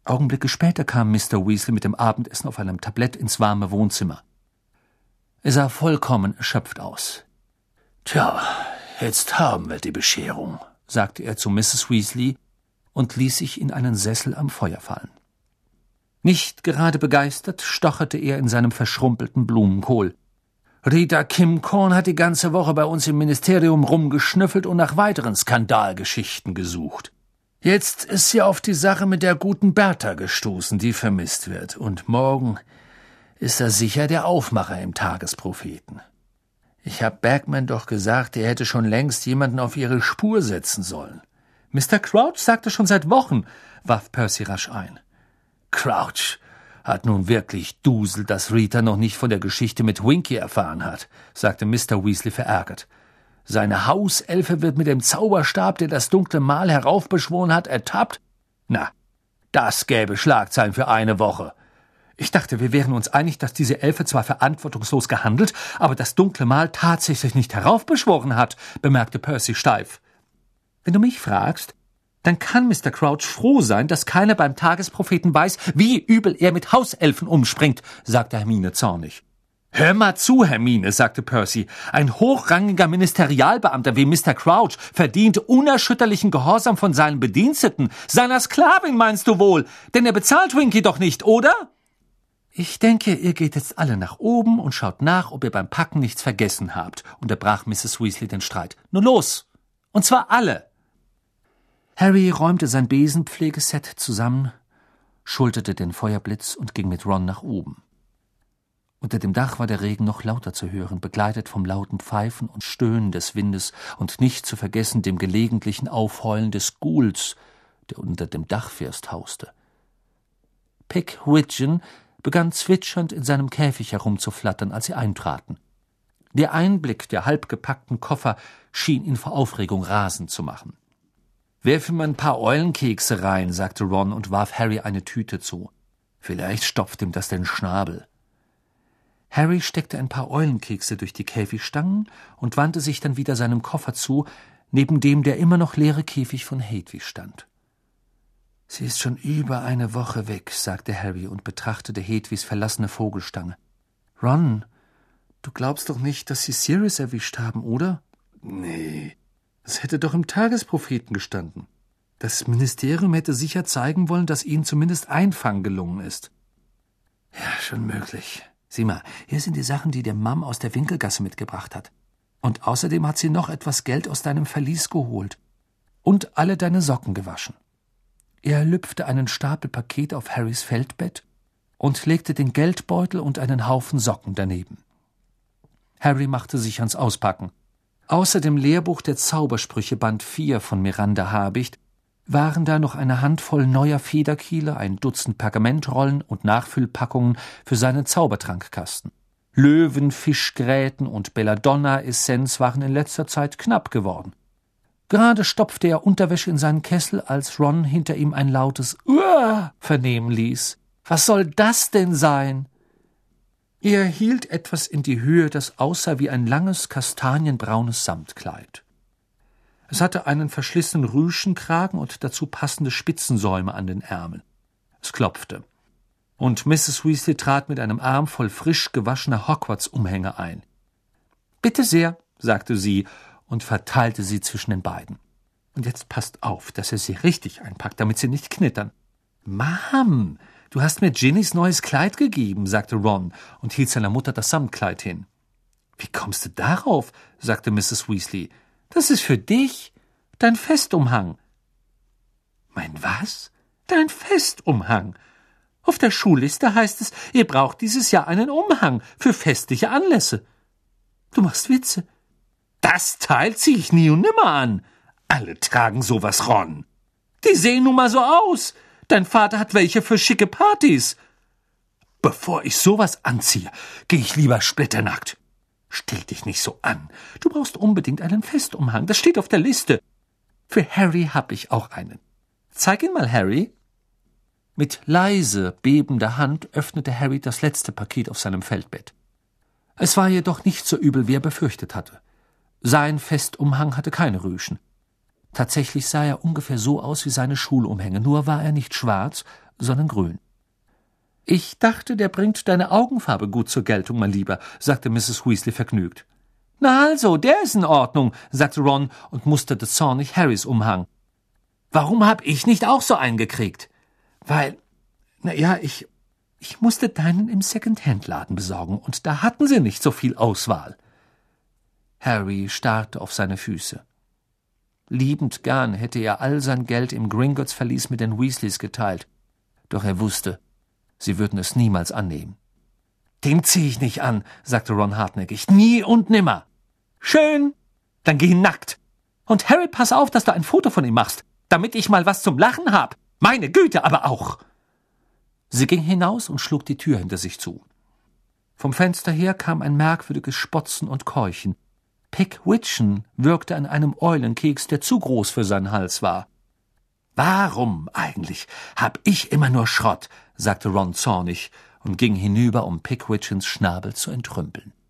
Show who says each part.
Speaker 1: Augenblicke später kam Mr. Weasley mit dem Abendessen auf einem Tablett ins warme Wohnzimmer. Er sah vollkommen erschöpft aus. »Tja, jetzt haben wir die Bescherung«, sagte er zu Mrs. Weasley und ließ sich in einen Sessel am Feuer fallen. Nicht gerade begeistert stocherte er in seinem verschrumpelten Blumenkohl. »Rita Kimcorn hat die ganze Woche bei uns im Ministerium rumgeschnüffelt und nach weiteren Skandalgeschichten gesucht. Jetzt ist sie auf die Sache mit der guten Bertha gestoßen, die vermisst wird. Und morgen ist er sicher der Aufmacher im Tagespropheten. Ich hab Bagman doch gesagt, er hätte schon längst jemanden auf ihre Spur setzen sollen.« »Mr. Crouch sagte schon seit Wochen«, warf Percy rasch ein. »Crouch hat nun wirklich duselt, dass Rita noch nicht von der Geschichte mit Winky erfahren hat«, sagte Mr. Weasley verärgert. »Seine Hauselfe wird mit dem Zauberstab, der das dunkle Mal heraufbeschworen hat, ertappt? Na, das gäbe Schlagzeilen für eine Woche.« »Ich dachte, wir wären uns einig, dass diese Elfe zwar verantwortungslos gehandelt, aber das dunkle Mal tatsächlich nicht heraufbeschworen hat«, bemerkte Percy steif. »Wenn du mich fragst, dann kann Mr. Crouch froh sein, dass keiner beim Tagespropheten weiß, wie übel er mit Hauselfen umspringt«, sagte Hermine zornig. »Hör mal zu, Hermine«, sagte Percy. »Ein hochrangiger Ministerialbeamter wie Mr. Crouch verdient unerschütterlichen Gehorsam von seinen Bediensteten. Seiner Sklavin meinst du wohl? Denn er bezahlt Winky doch nicht, oder?« »Ich denke, ihr geht jetzt alle nach oben und schaut nach, ob ihr beim Packen nichts vergessen habt«, unterbrach Mrs. Weasley den Streit. »Nun los! Und zwar alle!« Harry räumte sein Besenpflegeset zusammen, schulterte den Feuerblitz und ging mit Ron nach oben. Unter dem Dach war der Regen noch lauter zu hören, begleitet vom lauten Pfeifen und Stöhnen des Windes und nicht zu vergessen dem gelegentlichen Aufheulen des Ghouls, der unter dem Dachfirst hauste. Pigwidgeon begann zwitschernd in seinem Käfig herumzuflattern, als sie eintraten. Der Einblick der halbgepackten Koffer schien ihn vor Aufregung rasend zu machen. »Werf ihm ein paar Eulenkekse rein«, sagte Ron und warf Harry eine Tüte zu. »Vielleicht stopft ihm das den Schnabel.« Harry steckte ein paar Eulenkekse durch die Käfigstangen und wandte sich dann wieder seinem Koffer zu, neben dem der immer noch leere Käfig von Hedwig stand. »Sie ist schon über eine Woche weg«, sagte Harry und betrachtete Hedwigs verlassene Vogelstange. »Ron, du glaubst doch nicht, dass sie Sirius erwischt haben, oder?« »Nee, das hätte doch im Tagespropheten gestanden. Das Ministerium hätte sicher zeigen wollen, dass ihnen zumindest ein Fang gelungen ist.« »Ja, schon möglich. Sieh mal, hier sind die Sachen, die der Mom aus der Winkelgasse mitgebracht hat. Und außerdem hat sie noch etwas Geld aus deinem Verlies geholt. Und alle deine Socken gewaschen.« Er lüpfte einen Stapel Pakete auf Harrys Feldbett und legte den Geldbeutel und einen Haufen Socken daneben. Harry machte sich ans Auspacken. Außer dem Lehrbuch der Zaubersprüche Band 4 von Miranda Habicht waren da noch eine Handvoll neuer Federkiele, ein Dutzend Pergamentrollen und Nachfüllpackungen für seinen Zaubertrankkasten. Löwenfischgräten und Belladonna-Essenz waren in letzter Zeit knapp geworden. Gerade stopfte er Unterwäsche in seinen Kessel, als Ron hinter ihm ein lautes »Uah« vernehmen ließ. »Was soll das denn sein?« Er hielt etwas in die Höhe, das aussah wie ein langes, kastanienbraunes Samtkleid. Es hatte einen verschlissenen Rüschenkragen und dazu passende Spitzensäume an den Ärmeln. Es klopfte. Und Mrs. Weasley trat mit einem Arm voll frisch gewaschener Hogwarts-Umhänge ein. »Bitte sehr«, sagte sie und verteilte sie zwischen den beiden. »Und jetzt passt auf, dass ihr sie richtig einpackt, damit sie nicht knittern.« »Mom, du hast mir Ginnys neues Kleid gegeben«, sagte Ron und hielt seiner Mutter das Samtkleid hin. »Wie kommst du darauf?«, sagte Mrs. Weasley. »Das ist für dich, dein Festumhang.« »Mein was?« »Dein Festumhang. Auf der Schulliste heißt es, ihr braucht dieses Jahr einen Umhang für festliche Anlässe.« »Du machst Witze.« »Das Teil zieh ich nie und nimmer an. Alle tragen sowas, Ron. Die sehen nun mal so aus. Dein Vater hat welche für schicke Partys. Bevor ich sowas anziehe, gehe ich lieber splitternackt. Stell dich nicht so an. Du brauchst unbedingt einen Festumhang. Das steht auf der Liste. Für Harry hab ich auch einen. Zeig ihn mal, Harry.« Mit leise, bebender Hand öffnete Harry das letzte Paket auf seinem Feldbett. Es war jedoch nicht so übel, wie er befürchtet hatte. Sein Festumhang hatte keine Rüschen. Tatsächlich sah er ungefähr so aus wie seine Schulumhänge, nur war er nicht schwarz, sondern grün. »Ich dachte, der bringt deine Augenfarbe gut zur Geltung, mein Lieber«, sagte Mrs. Weasley vergnügt. »Na also, der ist in Ordnung«, sagte Ron und musterte zornig Harrys Umhang. »Warum hab ich nicht auch so einen gekriegt?« »Weil, ich musste deinen im Second-Hand-Laden besorgen, und da hatten sie nicht so viel Auswahl.« Harry starrte auf seine Füße. Liebend gern hätte er all sein Geld im Gringotts-Verlies mit den Weasleys geteilt, doch er wusste, sie würden es niemals annehmen. »Den zieh ich nicht an«, sagte Ron hartnäckig. »Nie und nimmer.« »Schön, dann geh nackt. Und Harry, pass auf, dass du ein Foto von ihm machst, damit ich mal was zum Lachen hab. Meine Güte, aber auch!« Sie ging hinaus und schlug die Tür hinter sich zu. Vom Fenster her kam ein merkwürdiges Spotzen und Keuchen. Pickwidgeon würgte an einem Eulenkeks, der zu groß für seinen Hals war. »Warum eigentlich hab ich immer nur Schrott?«, sagte Ron zornig und ging hinüber, um Pickwidgeons Schnabel zu entrümpeln.